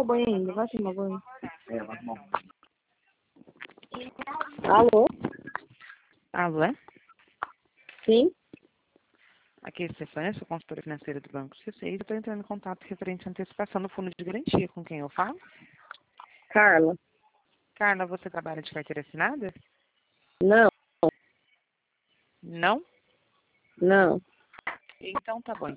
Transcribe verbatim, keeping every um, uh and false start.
o banho ainda. Vai tomar banho. É, vai tomar banho. Alô? Alô, é? Sim? Aqui é a Stefânia, sou consultora financeira do Banco C seis. Eu estou entrando em contato referente à antecipação do fundo de garantia. Com quem eu falo? Carla? Carla, você trabalha de carteira assinada? Não, Não? não. Então tá bom.